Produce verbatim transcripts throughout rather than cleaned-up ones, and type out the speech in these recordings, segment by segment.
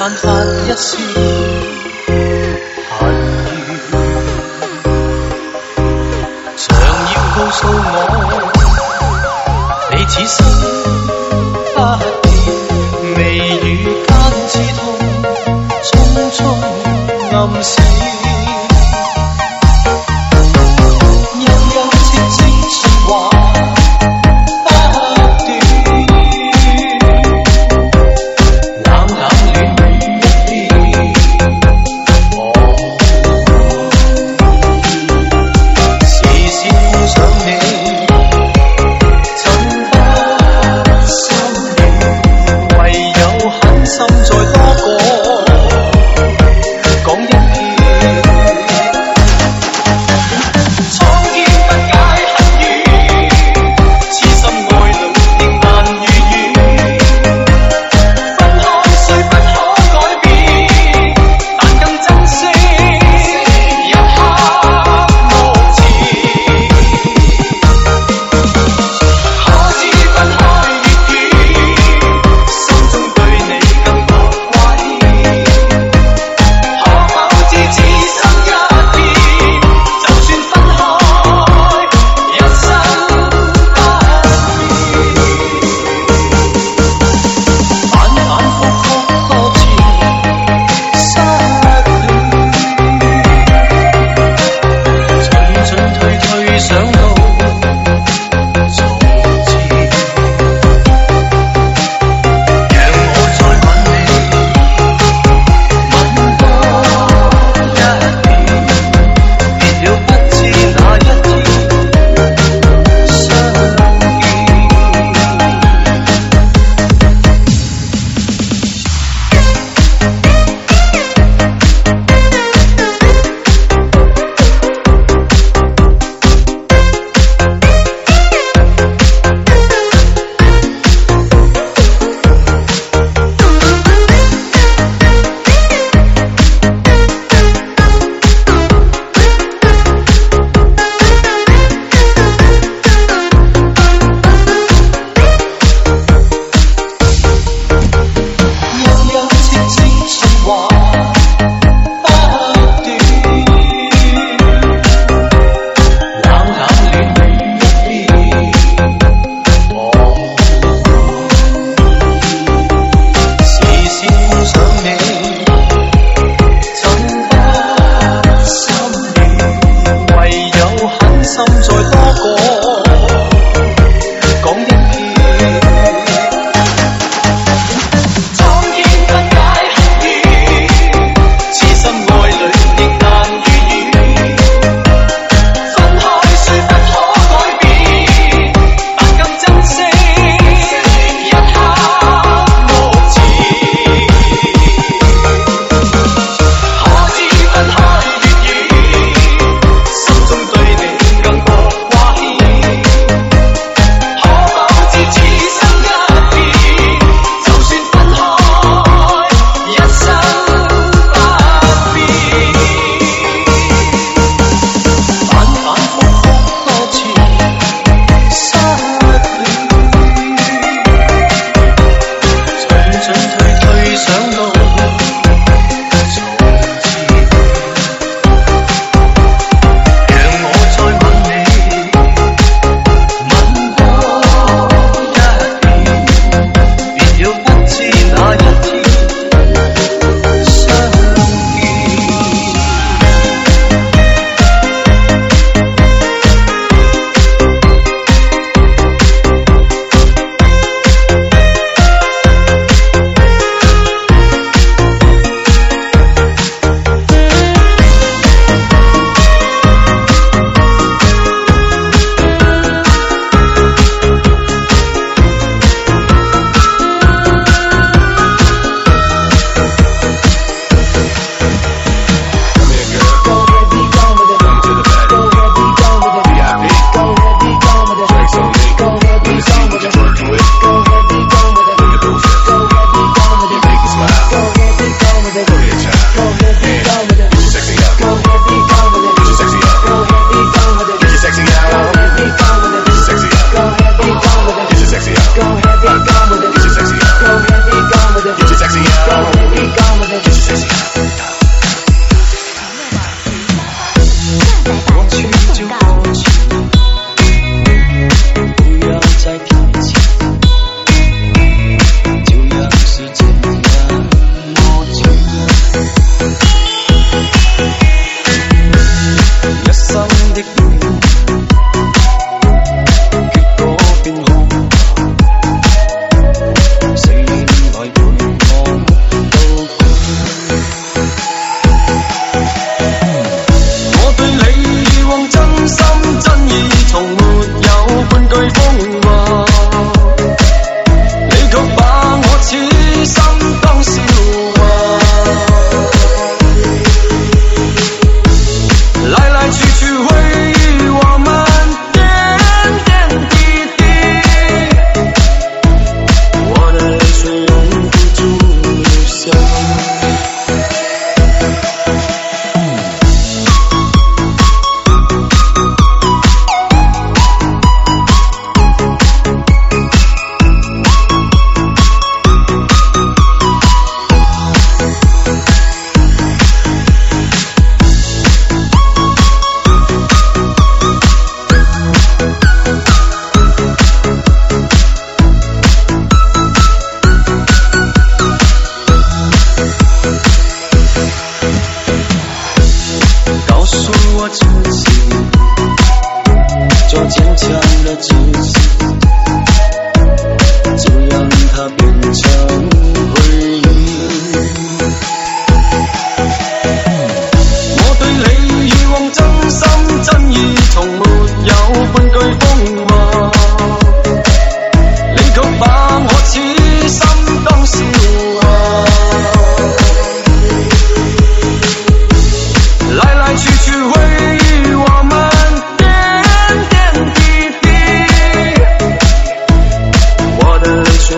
散發一絲恨意，常要告訴我，你此生不變，眉宇間刺痛，匆匆暗死。悠悠戚戚說話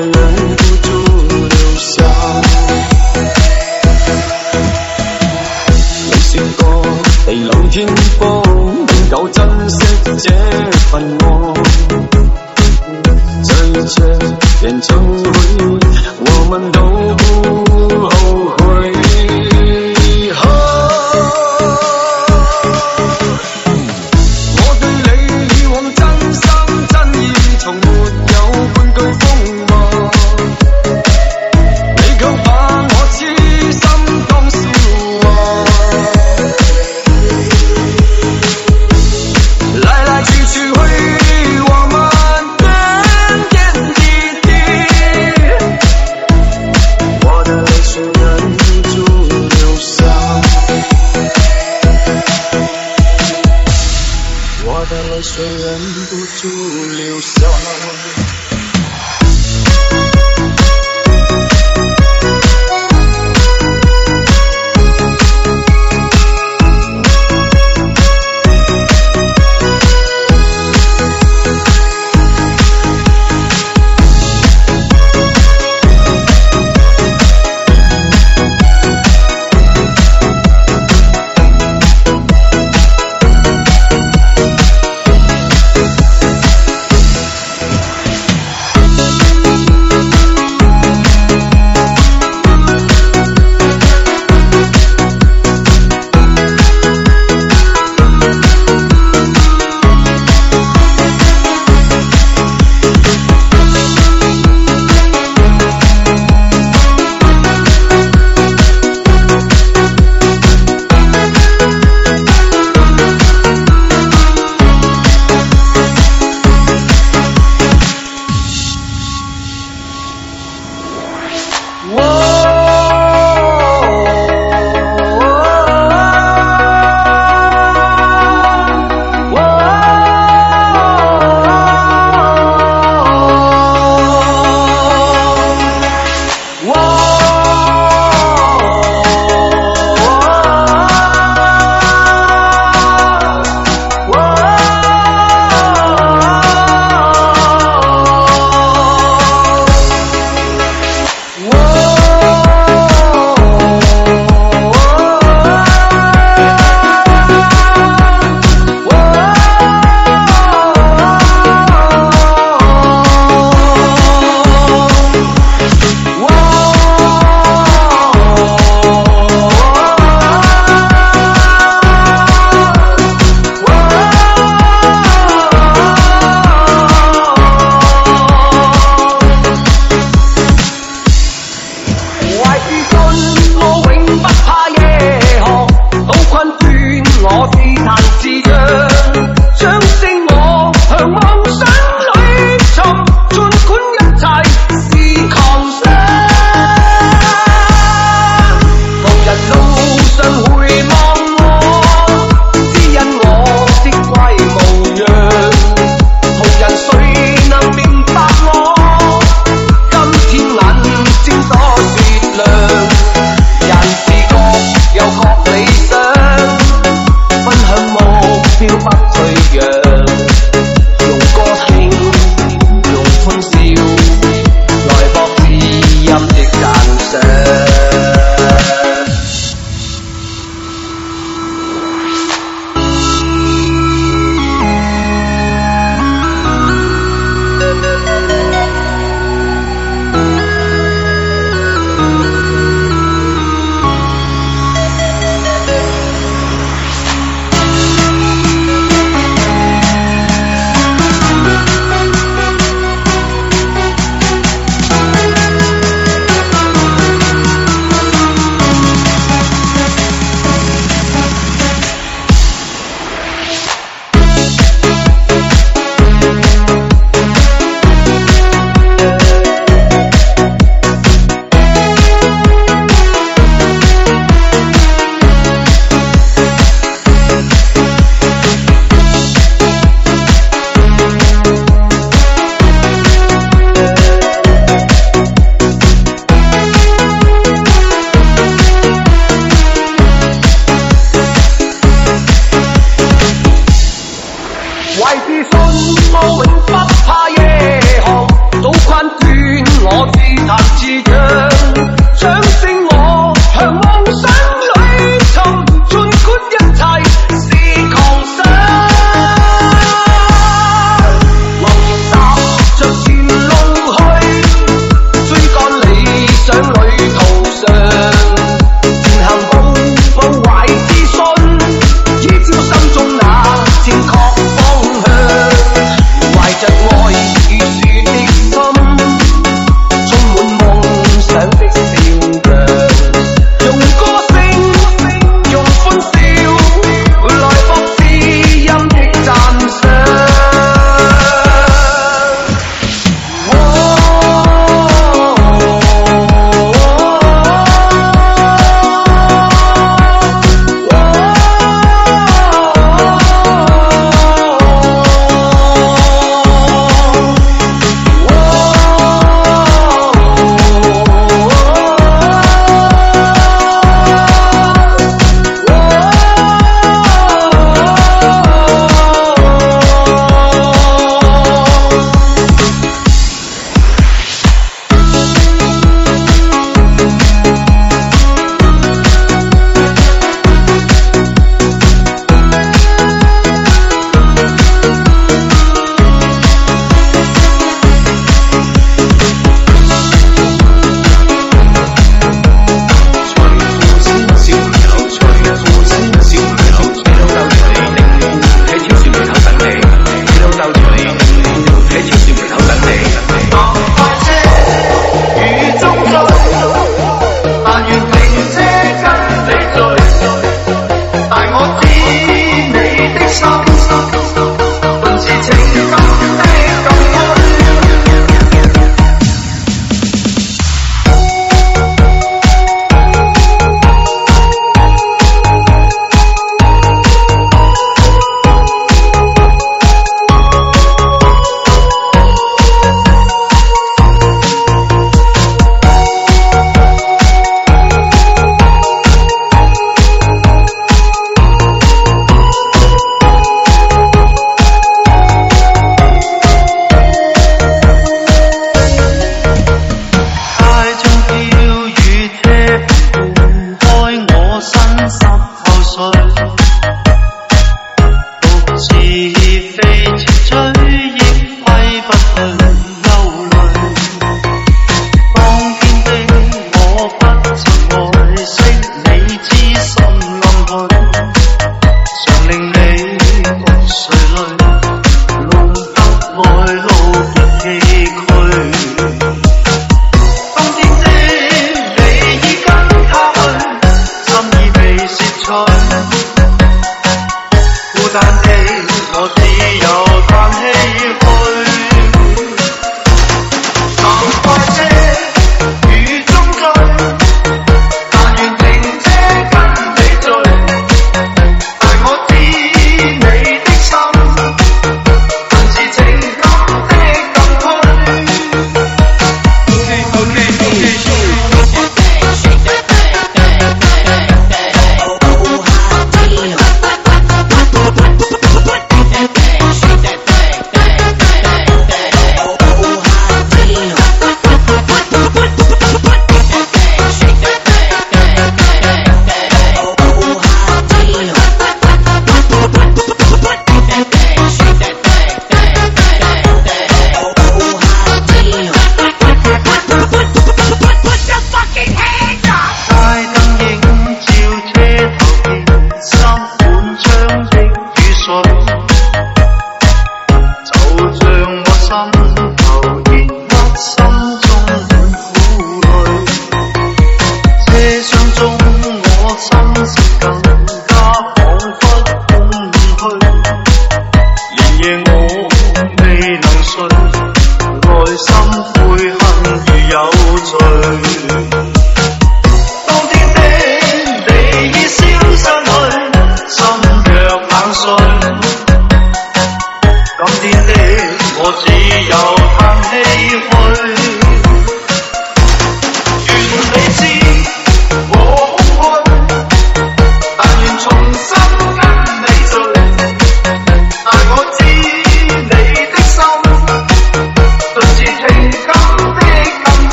忍不住流下。你說過地老天荒，永久珍惜這份愛。追着人總會，我們都不後悔。我對你以往真心真意，從沒有半句風話，你卻把我痴心當笑話。來來去去會我們點點滴滴，我的淚水能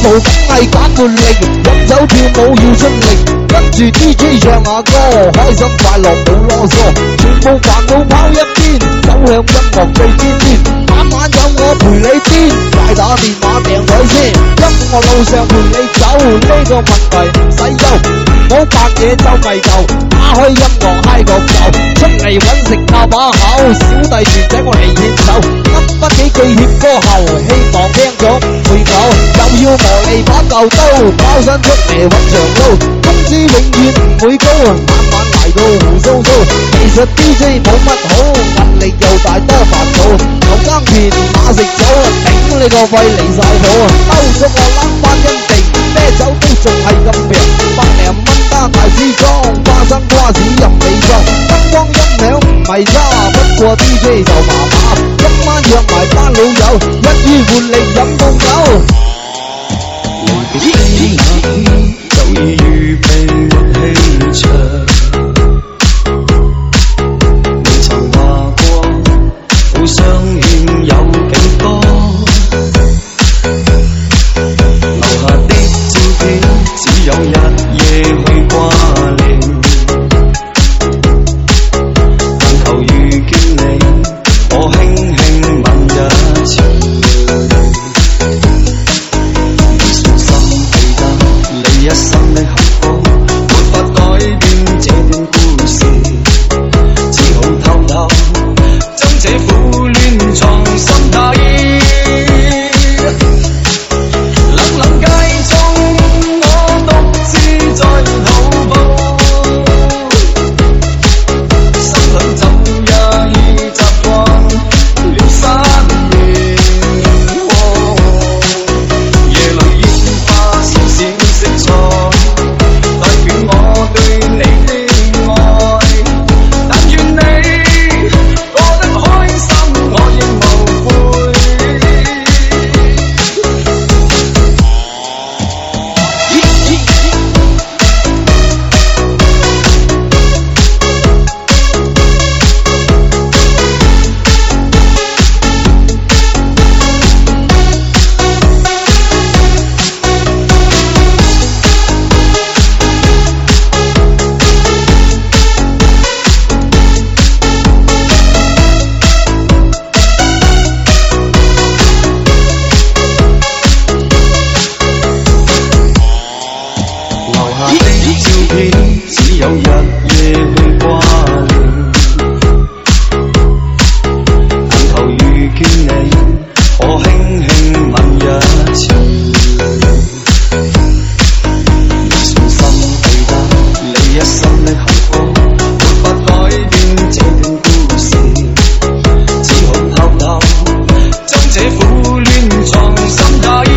梗係揀活力，飲酒跳舞要出力，跟住 D J 唱下歌，開心快樂冇囉嗦，全部煩惱拋一邊，走向音樂最尖端，晚晚有我陪你癲，快打電話訂台先，音樂路上陪你走，呢、這個問題唔使憂，唔好白嘢周迷舊，打開音樂嗨個夠，出嚟揾食靠把口，小弟團仔我嚟獻手，噏翻幾句協歌後，希望聽咗唔會嘔，又要磨利把舊刀，拋身出嚟揾長撈，工資永遠唔會高，晚晚捱到胡鬚鬚，其實 D J 冇乜好，壓力又大多煩惱，牛耕田馬食草，頂你個肺離晒譜，兜咗我攬翻因地，啤酒都仲係咁平，百零蚊加大支裝，花生瓜子任你裝，燈光音響唔係差，不過 D J 就麻麻，今晚約埋班老友，一於活力飲到嘔。 來別飛那天就已預備沒氣場，未曾話過好相欠有幾多，留下的照片只有日夜去掛念，但求遇見你我輕輕吻一次，你一生的幸福沒法改變這段故事，只好偷偷將這苦戀藏心底，冷冷街中我獨自在徒步，心裏怎也已習慣了山野，夜裏煙花閃閃色彩，代表我對你的愛，但願你過得開心，我亦無悔。留下的照片只有日夜去掛念，但求遇見你我輕輕吻一次，信心記得你一生的幸福沒法改變這段故事，只好偷偷將這苦戀藏心底，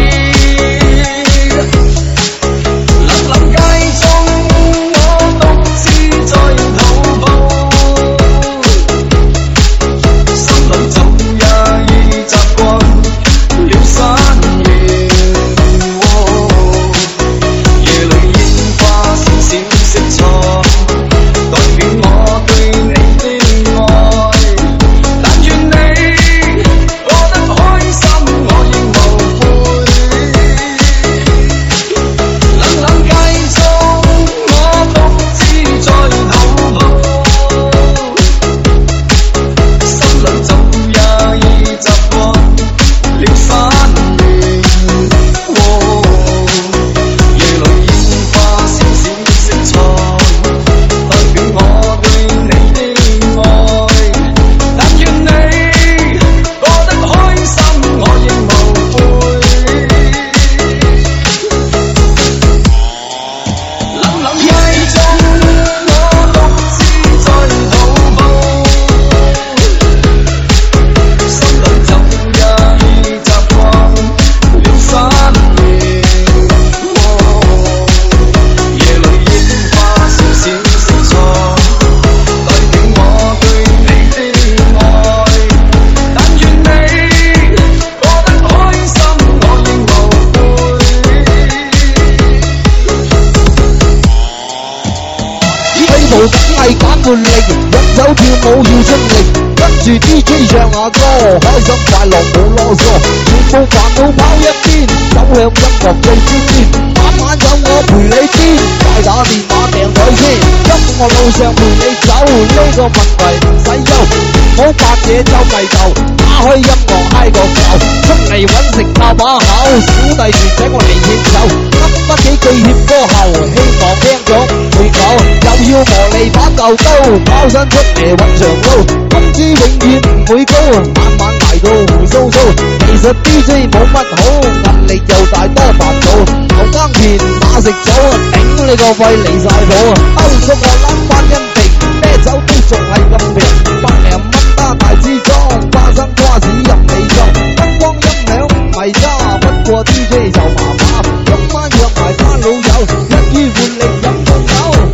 冷冷街中我獨自在徒步，心裏早也已習慣了山野，夜裏煙花閃閃色彩，代表我對你的愛，但願你過得開心，我亦無悔。冷冷街中我獨自在徒步，心裏早也已習慣了山野，夜裏煙花閃閃色彩，代表我對你的愛，但願你過得開心，我亦無悔。冷冷街中我獨自在徒步，心裏早也已習慣了山野，夜裏煙花閃閃色彩，代表我對你的愛，但願你過得開心，我亦無悔。 呢度梗係揀活力，飲酒跳舞要出力，跟住 D J 唱下歌，開心快樂冇囉嗦，全部煩惱拋一邊， 走向音樂最尖端。晚晚有我陪你癲，快打電話訂台先。音樂路上陪你走，呢、這個問題唔使憂，唔好扮嘢就迷頭，打開音樂嗨個夠，出嚟揾食靠把口，小弟團請我嚟獻醜，噏得幾句協歌後，希望聽咗會嘔，又要磨利把舊刀，拋身出嚟揾長撈，工資永遠唔會高，晚晚捱到胡鬚鬚，其實 D J 冇乜好，壓力又大多煩惱，牛耕田馬食草，頂你個肺離晒譜，歐叔我諗翻因地，啤酒都仲係咁平，百零蚊打大支裝，花生瓜子任你裝，燈光音響唔係差，不過 D J 就麻麻，今晚約埋班老友，一於活力飲到嘔。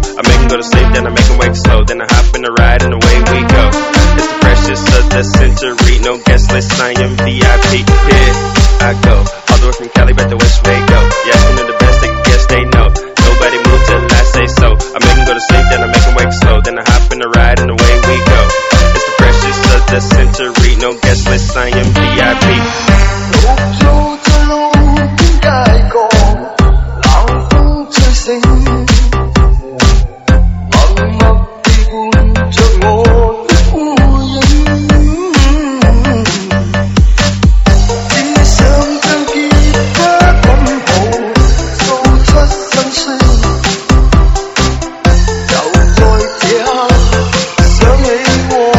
I make him go to sleep, then I make him wake slow. Then I hop in the ride and away we go. It's the freshest of the century, no guest list, I am V I P. Here I go, all the way from Cali back to West Waco. Yeah, you know the best, I guess they know. Nobody move till I say so. I make him go to sleep, then I make him wake slow. Then I hop in the ride and away we go. It's the freshest of the century, no guest list, I am V I P. 綠洲在路邊街角，冷風吹醒，默默地伴着我的孤影。只想將結他滾抱，訴出心聲。就在這刻想起我。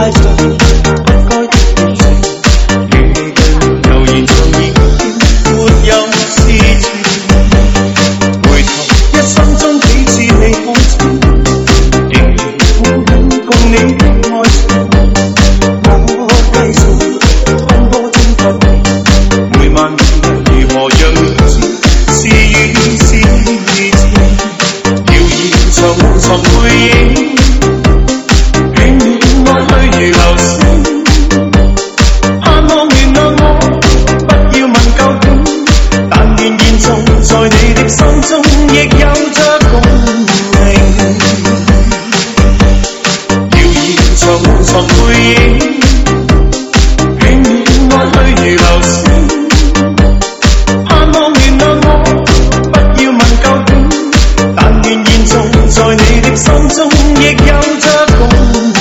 太長，不該的熱情，與你對留言像已沒有事情。回頭一生中幾次你看清，仍然抱擁共你的愛情。我繼續奔波中發現，每晚如何讓你知是遠是近，謠言像無從背影。如流星，盼望原諒我，不要問究竟，但願現在在你的心中亦有着共鳴。謠言像無從背影，永遠愛去如流星，盼望原諒我，不要問究竟，但願現在在你的心中亦有着共鳴。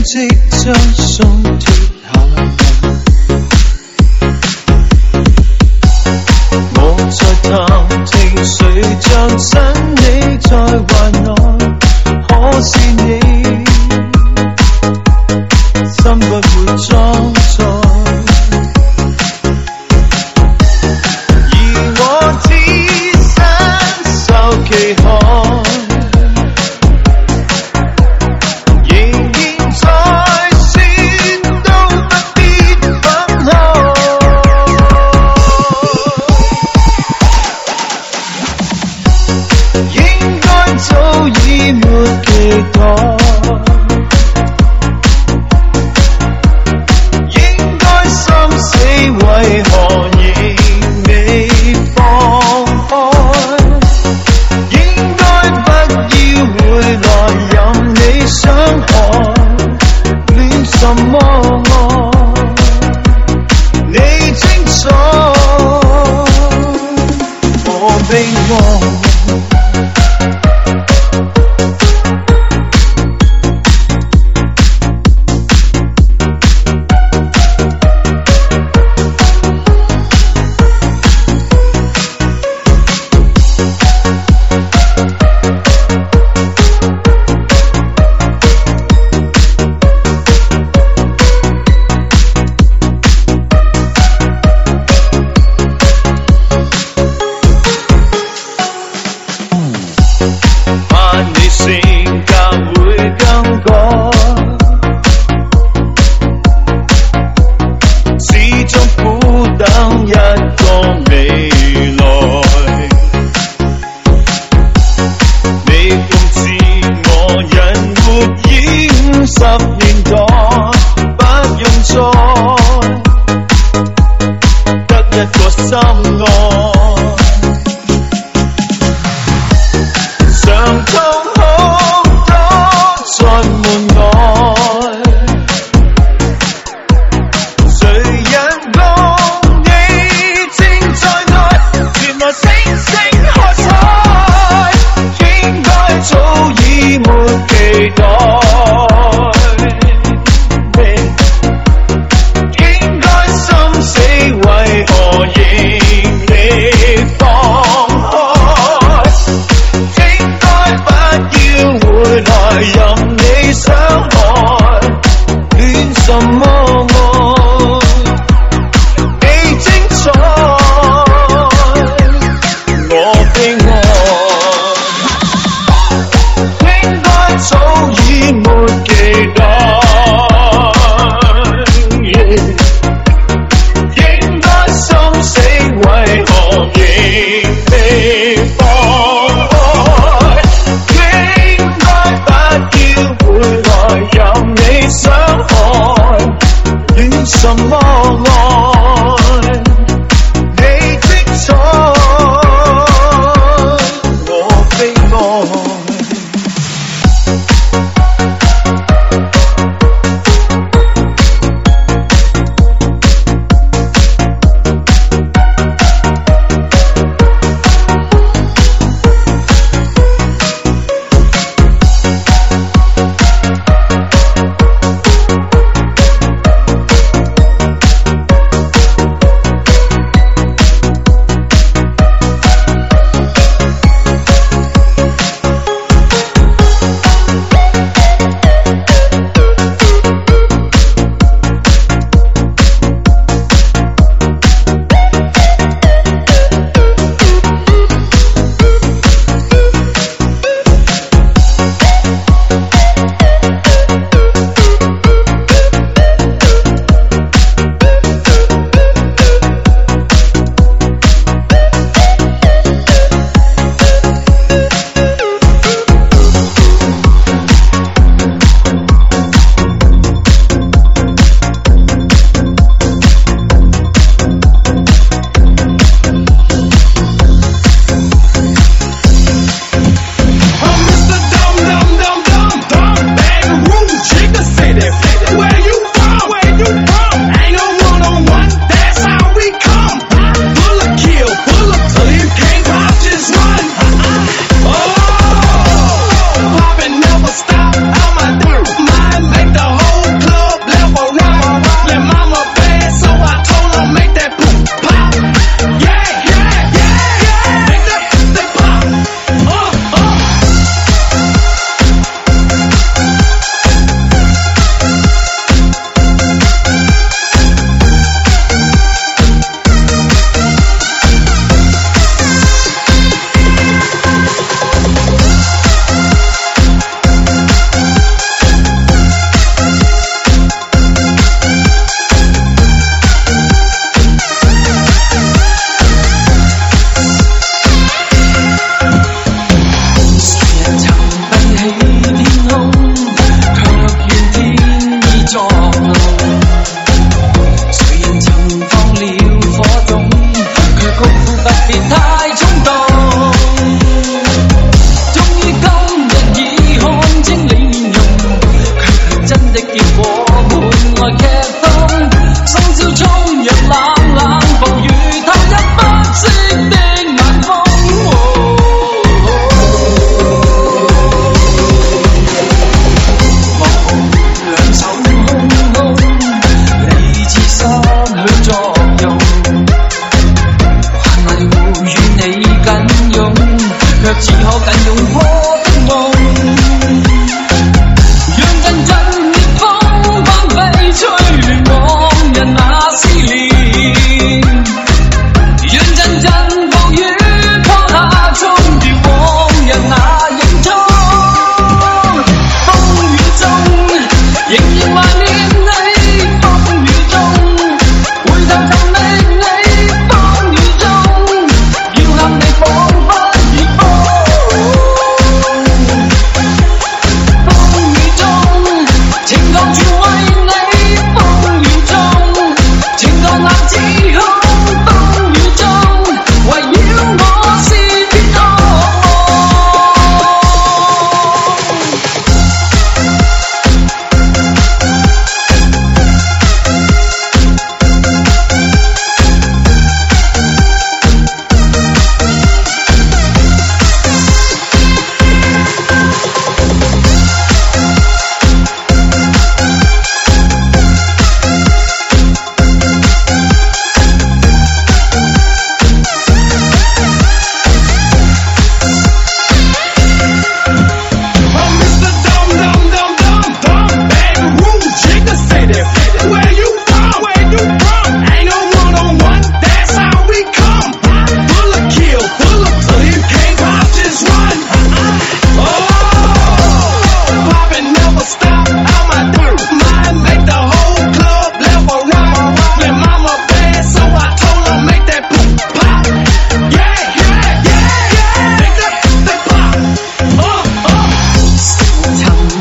即將鬆脱下來，我在探聽誰像真你在懷內，可是你心不會裝載，而我只身受其害。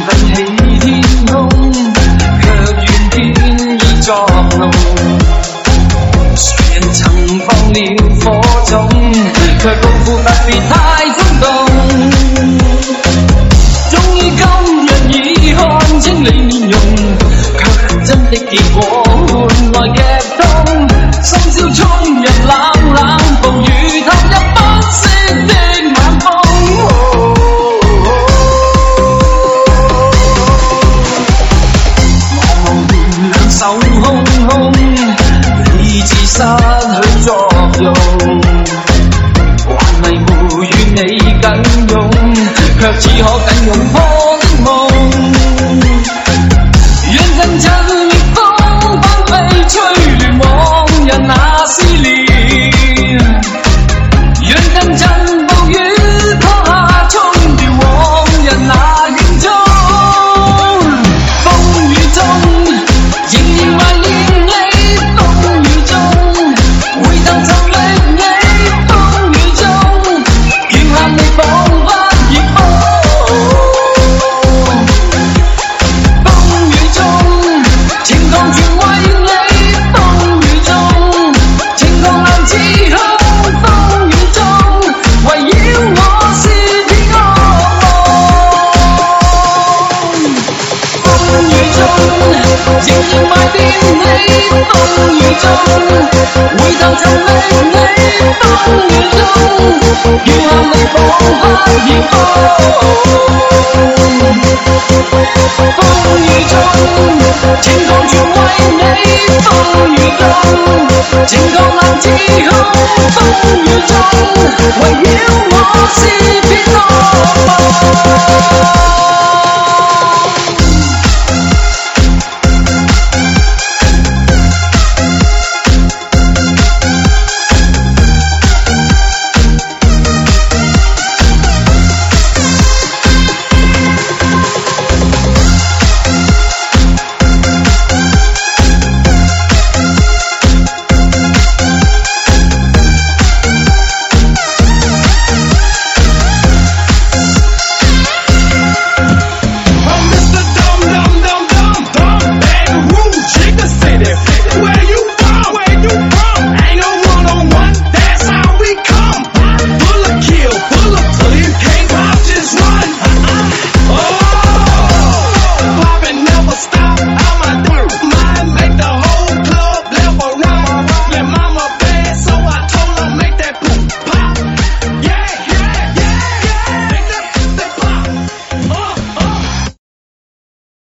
奮起天空，卻願見已作弄。誰人曾放了火種，卻高呼不必太衝動。終於今日已看清你面容，卻真的結果換來劇痛。深宵衝入冷冷暴雨，投入不息的晚風。手空空，理智失去作用，還迷糊與你緊擁，卻只可緊擁破的夢。讓陣陣烈風翻飛，吹亂往日那思念。讓陣陣暴雨拖下，沖掉往日那影蹤。風雨中。仍然懷念你，風雨中，回頭尋覓你，風雨中，願喊你彷彿熱風。風雨中，情狂全為你，風雨中，情狂難自控，風雨中，圍繞我是片惡夢。風雨中。仍然懷念你，風雨中，回頭尋覓你，風雨中，願喊你彷彿熱風。